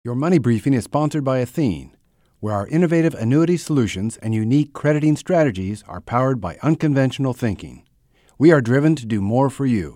Your Money Briefing is sponsored by Athene, where our innovative annuity solutions and unique crediting strategies are powered by unconventional thinking. We are driven to do more for you.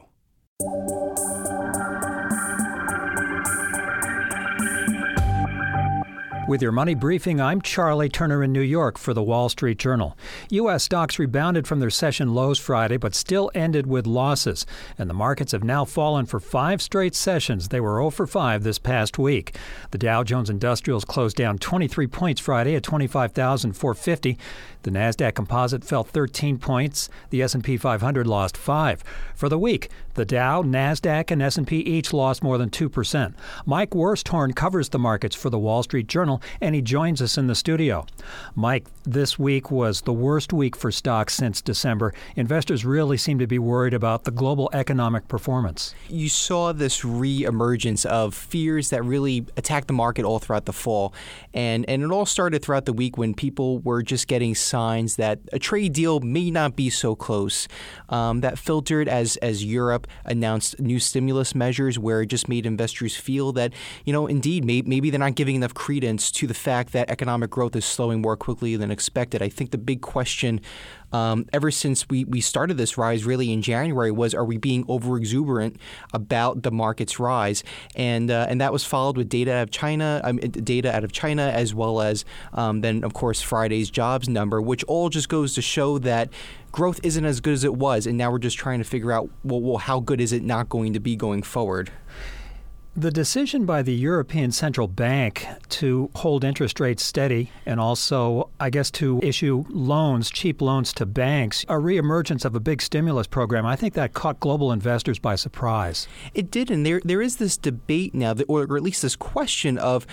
With your Money Briefing, I'm Charlie Turner in New York for the Wall Street Journal. U.S. stocks rebounded from their session lows Friday, but still ended with losses. And the markets have now fallen for 5 straight sessions. They were 0 for 5 this past week. The Dow Jones Industrials closed down 23 points Friday at 25,450. The NASDAQ Composite fell 13 points. The S&P 500 lost 5. For the week, the Dow, NASDAQ, and S&P each lost more than 2%. Mike Worsthorn covers the markets for the Wall Street Journal, and he joins us in the studio. Mike, this week was the worst week for stocks since December. Investors really seem to be worried about the global economic performance. You saw this re-emergence of fears that really attacked the market all throughout the fall. And it all started throughout the week when people were just getting signs that a trade deal may not be so close. That filtered as Europe announced new stimulus measures where it just made investors feel that, indeed, maybe they're not giving enough credence to the fact that economic growth is slowing more quickly than expected. I think the big question ever since we started this rise really in January was, are we being over-exuberant about the market's rise? And that was followed with data out of China, as well as then, of course, Friday's jobs number, which all just goes to show that growth isn't as good as it was. And now we're just trying to figure out, well, how good is it not going to be going forward? The decision by the European Central Bank to hold interest rates steady and also, I guess, to issue loans, cheap loans to banks, a reemergence of a big stimulus program, I think that caught global investors by surprise. It did, and there is this debate now, or at least this question of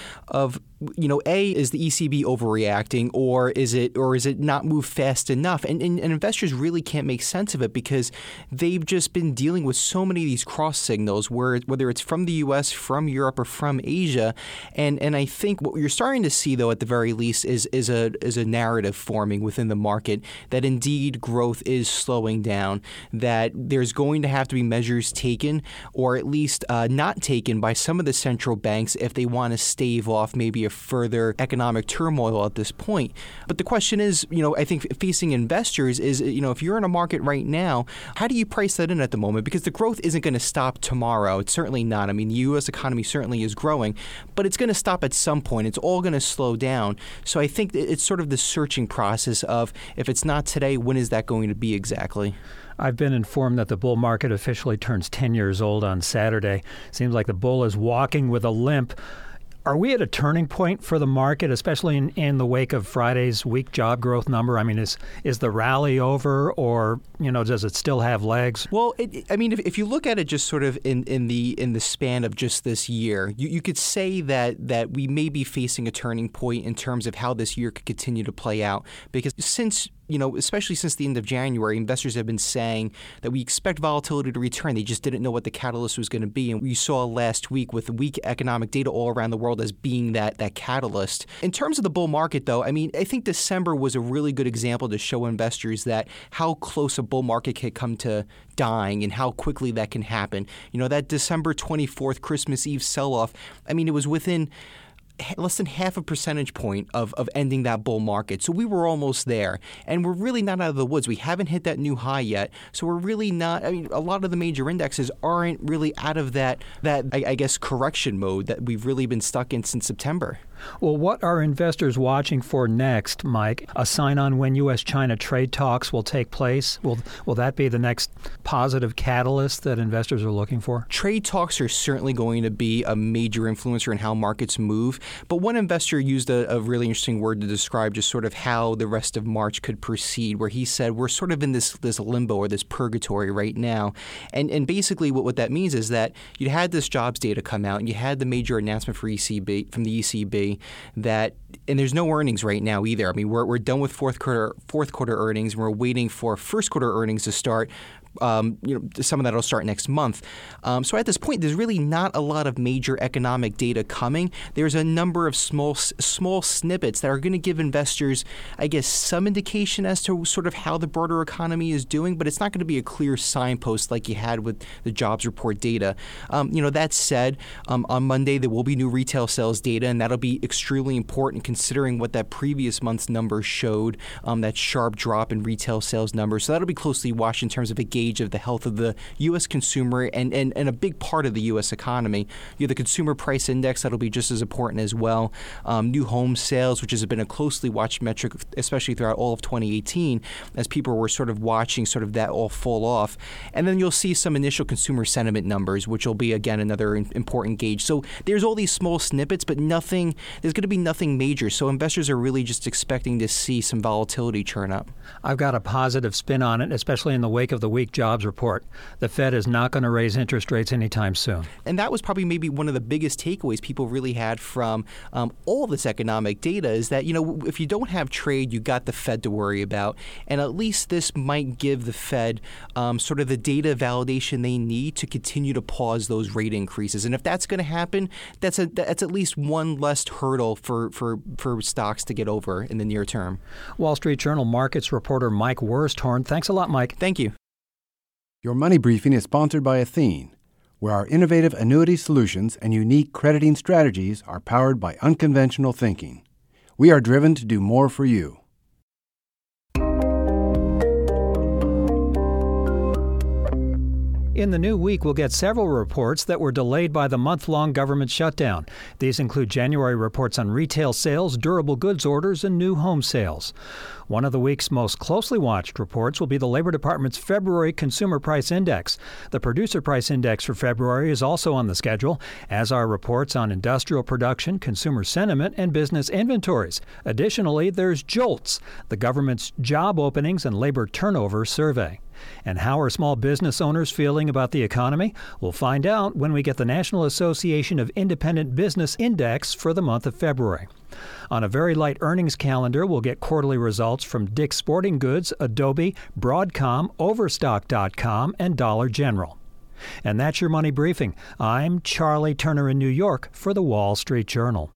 is the ECB overreacting, or is it not move fast enough? And investors really can't make sense of it because they've just been dealing with so many of these cross signals, whether it's from the U.S., from Europe, or from Asia. And I think what you're starting to see, though, at the very least, is a narrative forming within the market that indeed growth is slowing down, that there's going to have to be measures taken, or at least not taken by some of the central banks if they want to stave off maybe a further economic turmoil at this point. But the question is, I think facing investors is, if you're in a market right now, how do you price that in at the moment? Because the growth isn't going to stop tomorrow. It's certainly not. I mean, the U.S. economy certainly is growing, but it's going to stop at some point. It's all going to slow down. So I think it's sort of the searching process of, if it's not today, when is that going to be exactly? I've been informed that the bull market officially turns 10 years old on Saturday. Seems like the bull is walking with a limp. Are we at a turning point for the market, especially in the wake of Friday's weak job growth number? I mean, is the rally over, or does it still have legs? Well, if you look at it just sort of in the span of just this year, you could say that we may be facing a turning point in terms of how this year could continue to play out, because especially since the end of January, investors have been saying that we expect volatility to return. They just didn't know what the catalyst was going to be. And we saw last week with weak economic data all around the world as being that catalyst. In terms of the bull market, though, I think December was a really good example to show investors that how close a bull market can come to dying and how quickly that can happen. That December 24th Christmas Eve sell-off, it was within less than half a percentage point of ending that bull market. So we were almost there. And we're really not out of the woods. We haven't hit that new high yet. So we're really not, a lot of the major indexes aren't really out of that I guess, correction mode that we've really been stuck in since September. Well, what are investors watching for next, Mike? A sign on when U.S.-China trade talks will take place? Will that be the next positive catalyst that investors are looking for? Trade talks are certainly going to be a major influencer in how markets move. But one investor used a really interesting word to describe just sort of how the rest of March could proceed, where he said we're sort of in this limbo or this purgatory right now. And basically what that means is that you had this jobs data come out and you had the major announcement from the ECB that, and there's no earnings right now either. We're done with fourth quarter earnings and we're waiting for first quarter earnings to start. Some of that will start next month. So at this point, there's really not a lot of major economic data coming. There's a number of small snippets that are going to give investors, I guess, some indication as to sort of how the broader economy is doing, but it's not going to be a clear signpost like you had with the jobs report data. That said, on Monday there will be new retail sales data, and that'll be extremely important considering what that previous month's numbers showed, that sharp drop in retail sales numbers. So that'll be closely watched in terms of a gauge of the health of the U.S. consumer and a big part of the U.S. economy. You have the consumer price index that'll be just as important as well. New home sales, which has been a closely watched metric, especially throughout all of 2018, as people were sort of watching sort of that all fall off. And then you'll see some initial consumer sentiment numbers, which will be, again, another important gauge. So there's all these small snippets, but there's going to be nothing major. So investors are really just expecting to see some volatility churn up. I've got a positive spin on it, especially in the wake of the weak jobs report. The Fed is not going to raise interest rates anytime soon. And that was probably maybe one of the biggest takeaways people really had from all this economic data is that, if you don't have trade, you got the Fed to worry about. And at least this might give the Fed sort of the data validation they need to continue to pause those rate increases. And if that's going to happen, that's at least one less hurdle for stocks to get over in the near term. Wall Street Journal markets reporter Mike Wursthorn. Thanks a lot, Mike. Thank you. Your Money Briefing is sponsored by Athene, where our innovative annuity solutions and unique crediting strategies are powered by unconventional thinking. We are driven to do more for you. In the new week, we'll get several reports that were delayed by the month-long government shutdown. These include January reports on retail sales, durable goods orders, and new home sales. One of the week's most closely watched reports will be the Labor Department's February Consumer Price Index. The Producer Price Index for February is also on the schedule, as are reports on industrial production, consumer sentiment, and business inventories. Additionally, there's JOLTS, the government's Job Openings and Labor Turnover Survey. And how are small business owners feeling about the economy? We'll find out when we get the National Association of Independent Business Index for the month of February. On a very light earnings calendar, we'll get quarterly results from Dick's Sporting Goods, Adobe, Broadcom, Overstock.com, and Dollar General. And that's your Money Briefing. I'm Charlie Turner in New York for the Wall Street Journal.